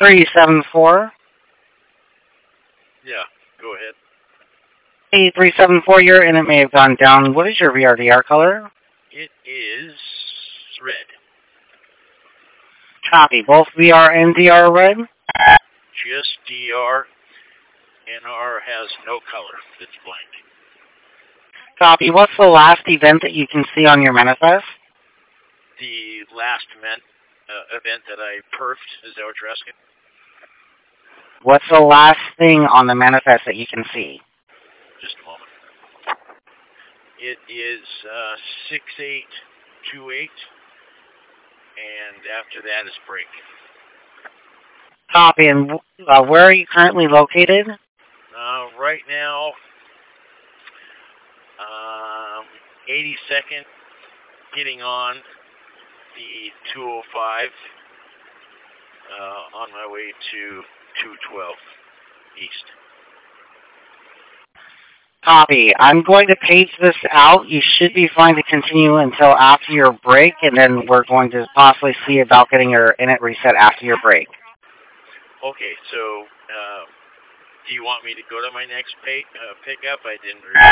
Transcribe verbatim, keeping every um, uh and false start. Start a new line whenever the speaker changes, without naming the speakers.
three seven four.
Yeah, go ahead.
eight three seven four, your internet may have gone down. What is your V R D R color?
It is red.
Copy. Both V R and D R are red?
Just D R. N R has no color. It's blank.
Copy. What's the last event that you can see on your manifest?
The last event, uh, event that I perfed, is that what you're asking?
What's the last thing on the manifest that you can see?
Just a moment. It is uh, six eight two eight, and after that is break.
Copy. And uh, where are you currently located?
Uh, right now, um, eighty-second, getting on the two oh five, uh, on my way to two twelve East.
Copy. I'm going to page this out. You should be fine to continue until after your break, and then we're going to possibly see about getting your internet reset after your break.
Okay, so uh, do you want me to go to my next pay, uh, pickup? I didn't.